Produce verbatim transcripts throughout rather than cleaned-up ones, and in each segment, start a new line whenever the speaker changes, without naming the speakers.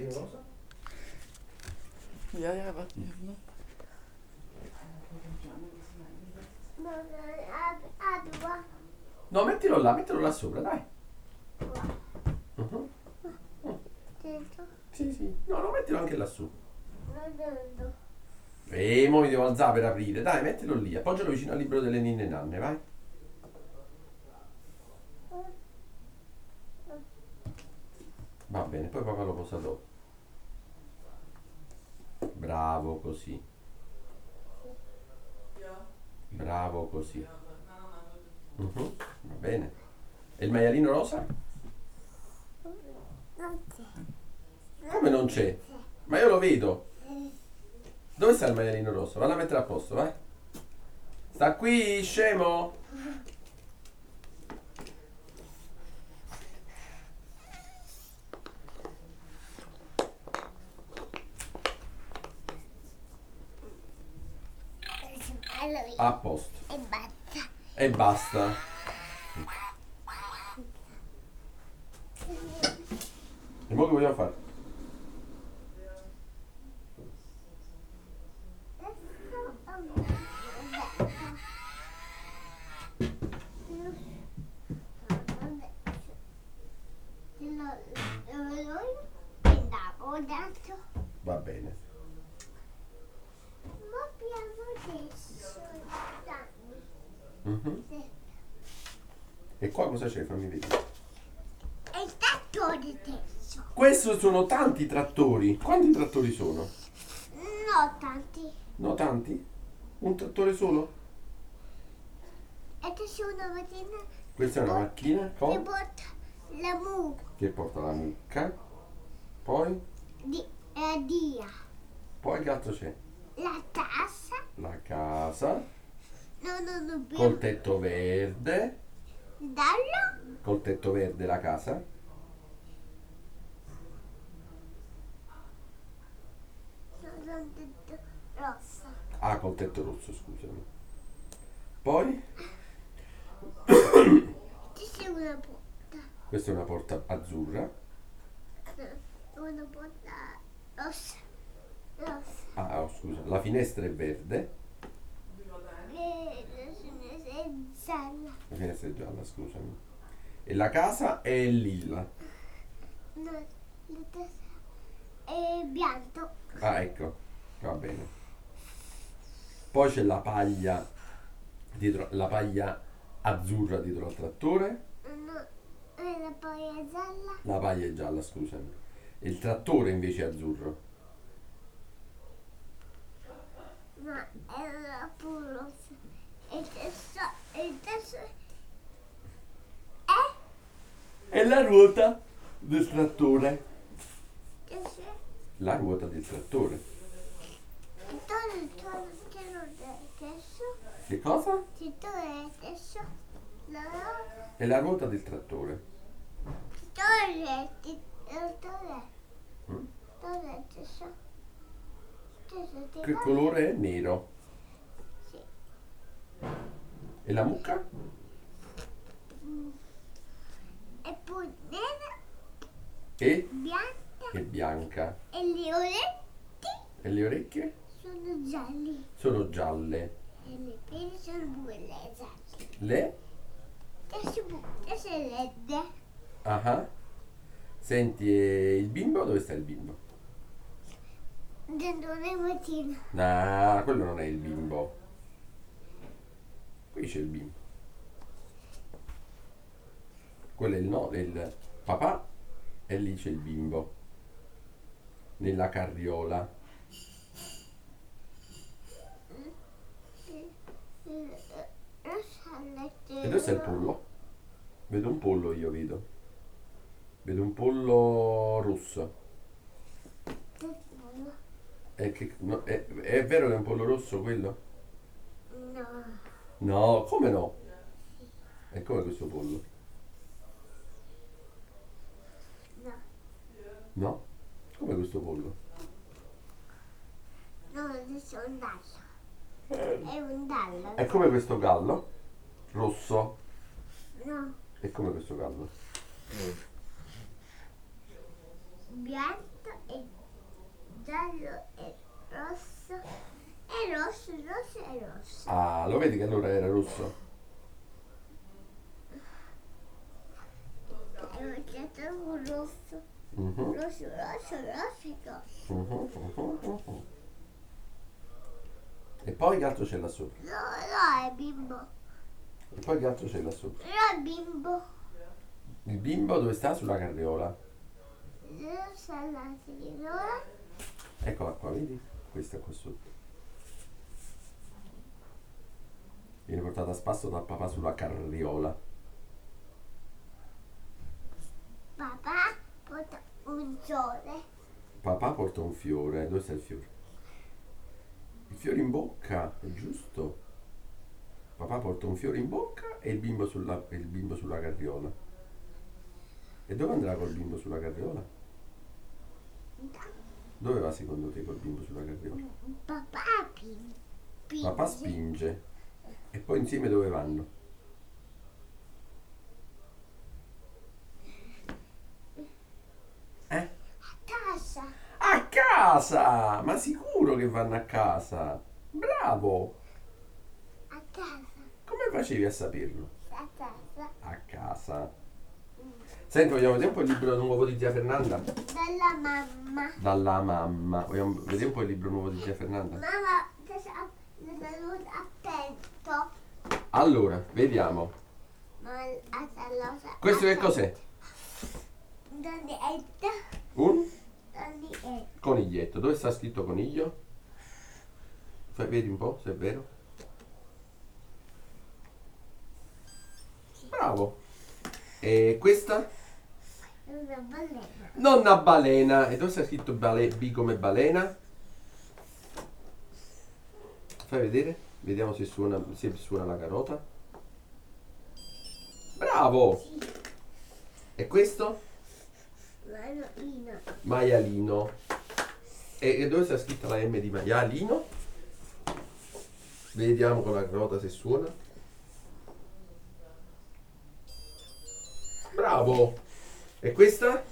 maialino rosa?
Ja, ja, warte hier, ne?
No, mettilo là, mettilo là sopra, dai. Uh-huh.
Dentro?
Sì, sì. No, no, mettilo anche lassù.
Non dentro.
E mo mi devo alzare per aprire. Dai, mettilo lì. Appoggialo vicino al libro delle ninne e nanne, vai. Va bene, poi papà lo posa dopo. Bravo così. Bravo così. Mhm, va bene. E il maialino rosa?
Non c'è.
Come non c'è? Ma io lo vedo. Dove sta il maialino rosso? Valla a mettere a posto, vai. Sta qui, scemo.
Allora,
A posto.
e basta.
E basta. E mo che vogliamo fare? Va bene.
Ma abbiamo adesso danni.
Mhm. E qua cosa c'è? Fammi vedere.
È il trattore adesso.
Questi sono tanti trattori. Quanti trattori sono?
No, tanti.
No, tanti? Un trattore solo?
E adesso una mattina
Questa è una macchina
ti
con...
porta la mu
che porta la mucca. Poi?
di eh, dia.
Poi che altro c'è?
La tassa.
La casa.
No, no, no,
Col tetto verde.
dallo.
Col tetto verde la casa.
Sono detto rossa.
Ah, col tetto rosso, scusami. Poi?
Ci c'è una porta.
Questa è una porta azzurra.
No, una porta rossa. Rossa.
Ah, oh, scusa. La finestra è verde.
E la sinistra è gialla.
La finestra è gialla, scusami. E la casa è lilla.
No, la tassa è bianco.
Ah, ecco. Va bene. Poi c'è la paglia dietro, la paglia azzurra dietro al trattore.
No, e la poi è gialla.
La paglia è gialla, scusami. E il trattore invece è azzurro.
Ma è la rossa. E adesso, e adesso è
E la ruota del trattore.
che c'è.
La ruota del trattore.
Dove dove che non è adesso?
Che cosa?
Che dove è adesso? No,
È la ruota del trattore.
dove è? Che- Dove è?
Mm?
Dove è adesso? Adesso ti
Che
va?
colore è? Nero.
Sì.
E la mucca?
E poi nera,
E?
bianca
È bianca.
e le orecchie
E le orecchie?
sono gialli.
Sono gialle.
E le piedi sono due le gialle.
Le?
Adesso, adesso è red.
Ah ah. Senti, e il bimbo? Dove sta il bimbo?
Dentro una mattina.
No, quello non è il bimbo. Qui c'è il bimbo. Quello è il no, è il papà e lì c'è il bimbo. Nella carriola. E dove sta il pollo? Vedo un pollo io, vedo. Vedo un pollo rosso. È, che, no, è, è vero che è un pollo rosso quello?
No.
No, come no? E come questo pollo?
No.
No? Come questo pollo?
No, adesso è un dallo. È un dallo.
È come questo gallo? Rosso.
No.
È come questo gallo?
Bianco e giallo e rosso. E rosso, rosso e rosso.
Ah, lo vedi che allora era rosso?
E ho detto un rosso.
Mhm.
Rosso, rosso, rosso e rosso.
Mhm, mhm, mhm. E poi che altro c'è là sopra?
No, no, è bimbo.
E poi che altro c'è là sopra?
No, è bimbo.
Il bimbo dove sta? Sulla carriola.
Rosso alla signora.
Eccola qua, vedi? Questa è qua sotto. Viene portata a spasso dal papà sulla carriola.
Papà porta un sole.
Papà porta un fiore. Dove sta il fiore? Il fiore in bocca, è giusto. Papà porta un fiore in bocca e il bimbo sulla, e il bimbo sulla carriola. E dove andrà col bimbo sulla carriola? Dove va secondo te col bimbo sulla carriola?
Papà pin- pinge.
Papà spinge. E poi insieme dove vanno? Eh?
A casa.
A casa! Ma sicuro che vanno a casa! Bravo!
A casa.
Come facevi a saperlo?
A casa.
A casa. Senti, vogliamo vedere un po' il libro nuovo di zia Fernanda?
Dalla mamma.
Dalla mamma. Vogliamo vedere un po' il libro nuovo di zia Fernanda?
Mamma, sono attento.
Allora, vediamo.
Ma allora,
Questo che cos'è?
Donietto.
Un
Donietto.
coniglietto. Dove sta scritto coniglio? Fai, vedi un po' se è vero. Bravo. E questa?
Una balena.
Nonna balena. E dove sta scritto bale- B come balena? Fai vedere. Vediamo se suona, se suona la carota. Bravo. E questo?
Maialino.
Maialino. E, e dove sta scritta la M di maialino? Vediamo con la carota se suona. Bravo. E questa?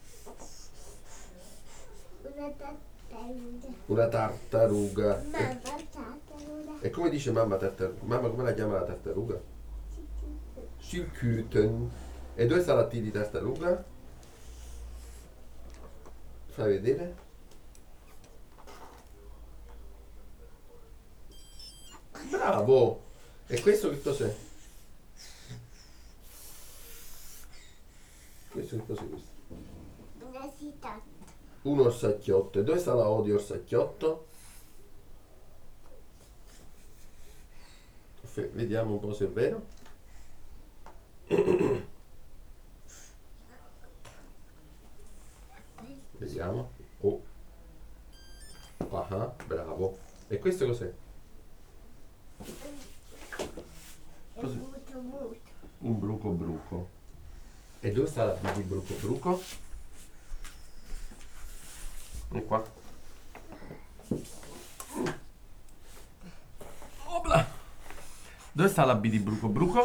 Una tartaruga.
Una tartaruga. E,
Mamma tartaruga.
e come dice mamma tartaruga? Mamma come la chiama la tartaruga? Schildkröten. E dove sta la T di tartaruga? Fai vedere. Bravo! E questo che cos'è? Questo che cos'è questo?
Una città.
Un orsacchiotto. E dove sta la O di orsacchiotto? Fe- Vediamo un po' se è vero. Vediamo. Oh. Ah, bravo. E questo cos'è?
E
Cos'è?
butto butto.
Un bruco bruco. E dove sta la B di bruco bruco? E qua. Opla. Dove sta la B di bruco bruco?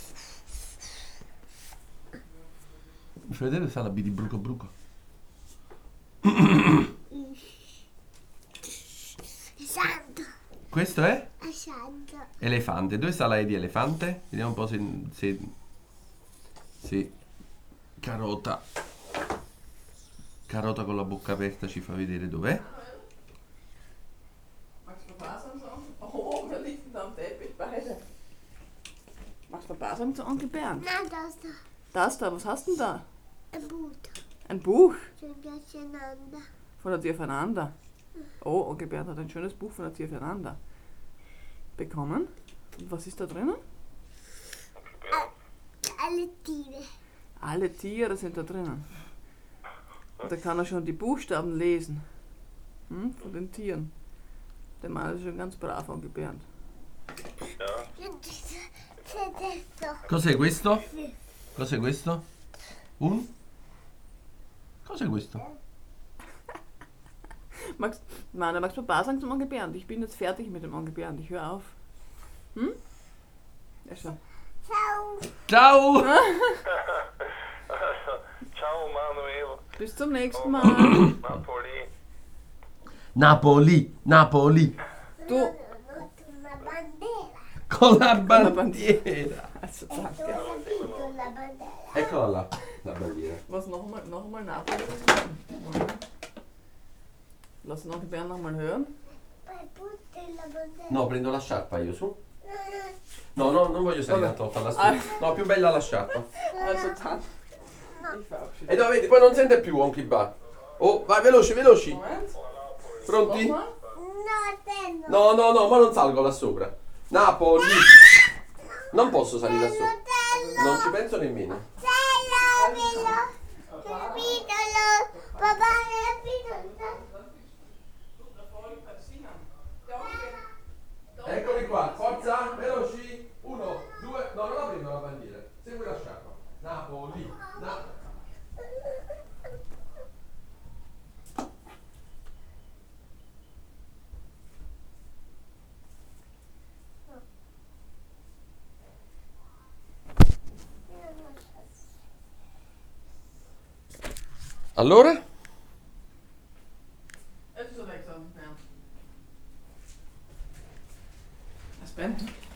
Mi fai vedere dove sta la B di bruco bruco?
Santo.
Questo è
Santo.
elefante. Dove sta la E di elefante? Vediamo un po' se, se, se carota carota con la bocca aperta ci fa vedere dov'è.
Magst du Papa sagen? Oh, da liegt da am Teppich beide. Magst du Papa sagen zu Onkel Bernd?
Na, das da.
Das da, was hast du denn da?
Ein Boot.
Ein Buch
Sind durcheinander.
von der Tia Fernanda. Oh, Onkel Bernd hat ein schönes Buch von der Tia Fernanda bekommen. Und was ist da drinnen?
Alle Tiere.
Alle Tiere sind da drinnen. Und da kann er schon die Buchstaben lesen. Hm, von den Tieren. Der Mann ist schon ganz brav, Onkel Bernd.
Tedesco.
Cos'è questo? Cos'è questo? Un? Cos'è questo?
Magst, Manuel, magst du Papa sagen zum Onkel Bernd? Ich bin jetzt fertig mit dem Onkel Bernd. Ich höre auf. Hm? Ja, schon.
Ciao.
Ciao!
Ciao Manuel,
Bis zum nächsten
oh,
Mal.
Napoli.
Napoli, Napoli.
Tu.
Una bandiera.
Con la
la
bandiera.
Also,
E tu
danke.
hai capito la bandiera?
Eccola là, la bandiera.
Was nochmal, nochmal Napoli? Lass noch die Bären nochmal hören.
Poi butti la bandiera.
No, prendo la sciarpa io, su.
No,
No, no, non voglio salire
Vabbè.
tanto alta la
Ah.
stufa. No, più bella la sciarpa.
Also, dann. Ich verabschiede.
E dove vedi, poi non sente più Wonky Bar. Oh, vai, veloci, veloci.
Moment.
Pronti?
Nochmal.
no, te no.
No, no, no, ma non salgo là sopra. Napoli. Non posso salire là sopra.
Tello,
Non ci penso nemmeno.
tello, tello. Capitolo. Papà, capitolo.
Eccoli qua, forza, veloci. Uno, due, no, non la prendo la bandiera. Segui la sciarpa. Napoli. Napoli. Allora?
Jetzt ist er weg, so. Ja. Das brennt.